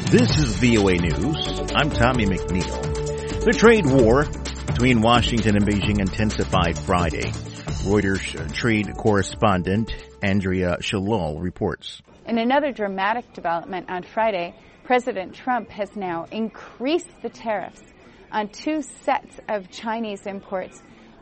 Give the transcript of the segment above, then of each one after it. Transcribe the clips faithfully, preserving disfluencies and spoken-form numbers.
This is V O A News. I'm Tommy McNeil. The trade war between Washington and Beijing intensified Friday. Reuters trade correspondent Andrea Shalol reports. In another dramatic development on Friday, President Trump has now increased the tariffs on two sets of Chinese imports.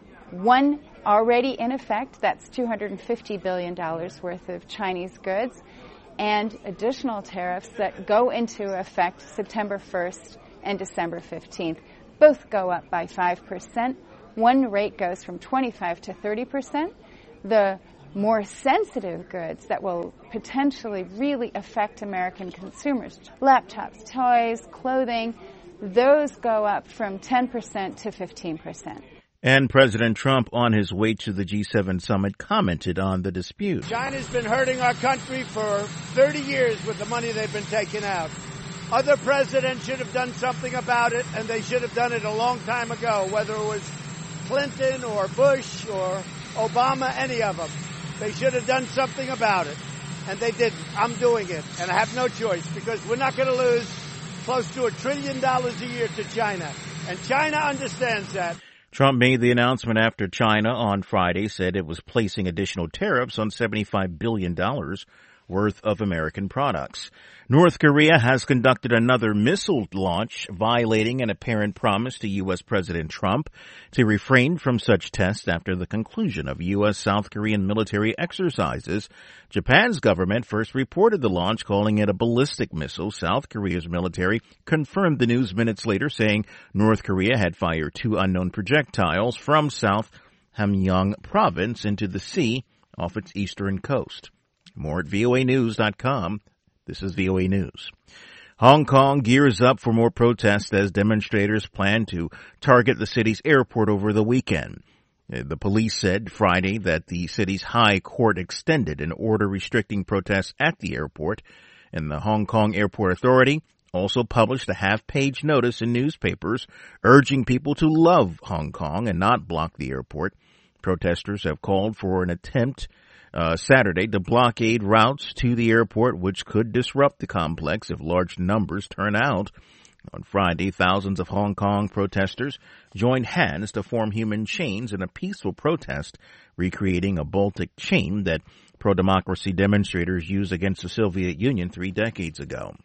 One already in effect, that's two hundred fifty billion dollars worth of Chinese goods, and additional tariffs that go into effect September first and December fifteenth. Both go up by five percent. One rate goes from twenty-five to thirty percent. The more sensitive goods that will potentially really affect American consumers, laptops, toys, clothing, those go up from ten percent to fifteen percent. And President Trump, on his way to the G seven summit, commented on the dispute. China's been hurting our country for thirty years with the money they've been taking out. Other presidents should have done something about it, and they should have done it a long time ago, whether it was Clinton or Bush or Obama, any of them. They should have done something about it, and they didn't. I'm doing it, and I have no choice, because we're not going to lose close to a trillion dollars a year to China, and China understands that. Trump made the announcement after China on Friday said it was placing additional tariffs on seventy-five billion dollars worth of American products. North Korea has conducted another missile launch, violating an apparent promise to U S. President Trump to refrain from such tests after the conclusion of U S.-South Korean military exercises. Japan's government first reported the launch, calling it a ballistic missile. South Korea's military confirmed the news minutes later, saying North Korea had fired two unknown projectiles from South Hamgyong province into the sea off its eastern coast. More at V O A news dot com. This is V O A News. Hong Kong gears up for more protests as demonstrators plan to target the city's airport over the weekend. The police said Friday that the city's high court extended an order restricting protests at the airport, and the Hong Kong Airport Authority also published a half-page notice in newspapers urging people to love Hong Kong and not block the airport. Protesters have called for an attempt Uh, Saturday to blockade routes to the airport, which could disrupt the complex if large numbers turn out. On Friday, thousands of Hong Kong protesters joined hands to form human chains in a peaceful protest, recreating a Baltic chain that pro-democracy demonstrators used against the Soviet Union three decades ago.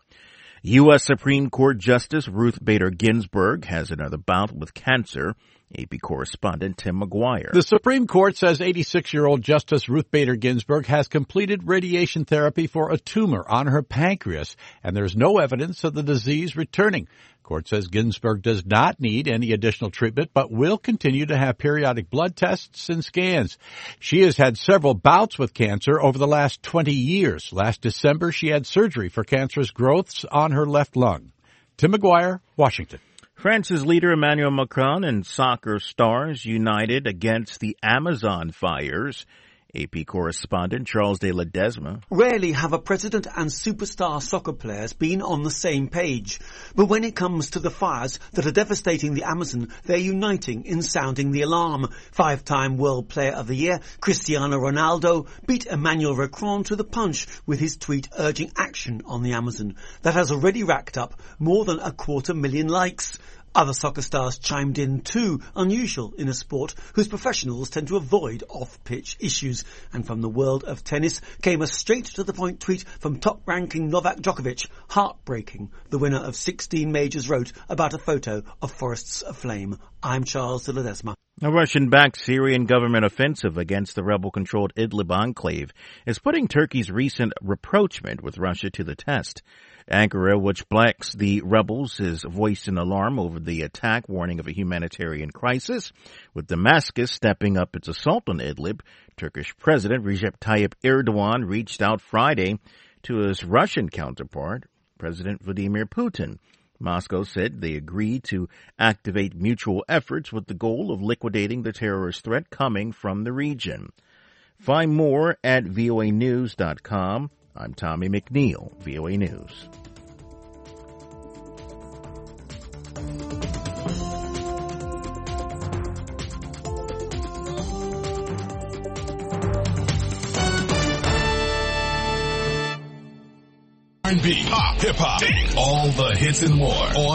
U S. Supreme Court Justice Ruth Bader Ginsburg has another bout with cancer. A P correspondent Tim McGuire. The Supreme Court says eighty-six-year-old Justice Ruth Bader Ginsburg has completed radiation therapy for a tumor on her pancreas, and there's no evidence of the disease returning. Court says Ginsburg does not need any additional treatment, but will continue to have periodic blood tests and scans. She has had several bouts with cancer over the last twenty years. Last December, she had surgery for cancerous growths on her left lung. Tim McGuire, Washington. France's leader Emmanuel Macron and soccer stars united against the Amazon fires. A P correspondent Charles de Ledesma. Rarely have a president and superstar soccer players been on the same page. But when it comes to the fires that are devastating the Amazon, they're uniting in sounding the alarm. Five-time World Player of the Year, Cristiano Ronaldo beat Emmanuel Macron to the punch with his tweet urging action on the Amazon. That has already racked up more than a quarter million likes. Other soccer stars chimed in too, unusual in a sport whose professionals tend to avoid off-pitch issues. And from the world of tennis came a straight-to-the-point tweet from top-ranking Novak Djokovic. Heartbreaking, the winner of sixteen majors wrote about a photo of forests aflame. I'm Charles de Ledesma. A Russian-backed Syrian government offensive against the rebel-controlled Idlib enclave is putting Turkey's recent rapprochement with Russia to the test. Ankara, which backs the rebels, has voiced an alarm over the attack, warning of a humanitarian crisis. With Damascus stepping up its assault on Idlib, Turkish President Recep Tayyip Erdogan reached out Friday to his Russian counterpart, President Vladimir Putin. Moscow said they agreed to activate mutual efforts with the goal of liquidating the terrorist threat coming from the region. Find more at V O A news dot com. I'm Tommy McNeil, V O A News. R and B, pop, hip hop, all the hits and more on